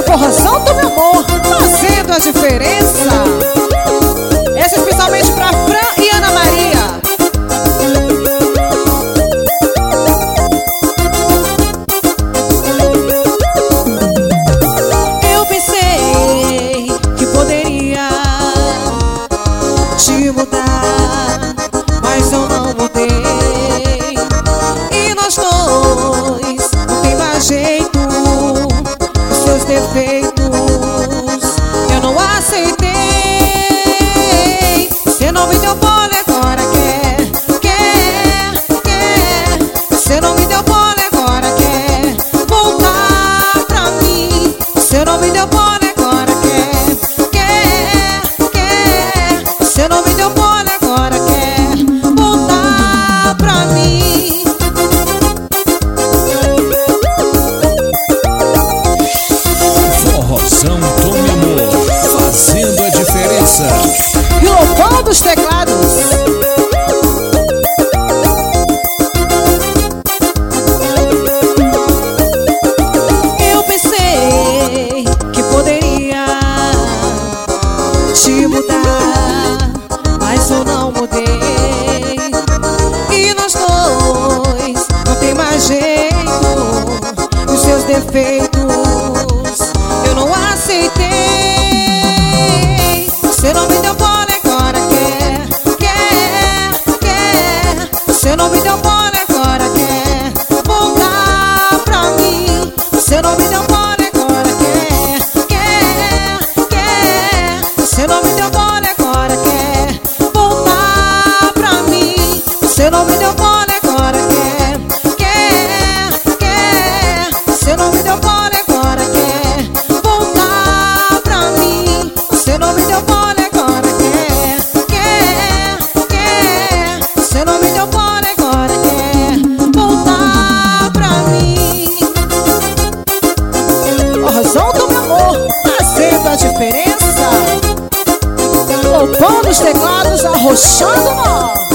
Forrozão do meu amor, fazendo a diferença. Essa é especialmente pra Fran e Ana Maria. Eu pensei que poderia te mudar, mas eu não mudei. E nós dois não tem mais jeito. Os seus defeitos eu não aceitei. Você não me deu bola, agora quer. Você não me deu bola, agora quer voltar pra mim. Você não me deu bola, agora quer. Você não me deu bola, agora quer voltar pra mim. Forrozão do meu amor, fazendo a diferença. E o Lobão dos teclados. Eu pensei que poderia te mudar, mas eu não mudei. E nós dois não tem mais jeito. Os seus defeitos eu não aceitei. Você não me deu bola, agora quer. Você não me deu bola, agora quer voltar pra mim. Você não me deu bola, agora quer. Você não me deu bola, agora quer voltar pra mim. Você não me deu bola, agora quer. Você não me deu bola, agora quer voltar pra mim. Você não me deu bola, agora quer. Você não me deu bola, agora quer voltar pra mim. Forrozão do meu amor, fazendo a diferença. Lobão dos teclados, arrochando nó.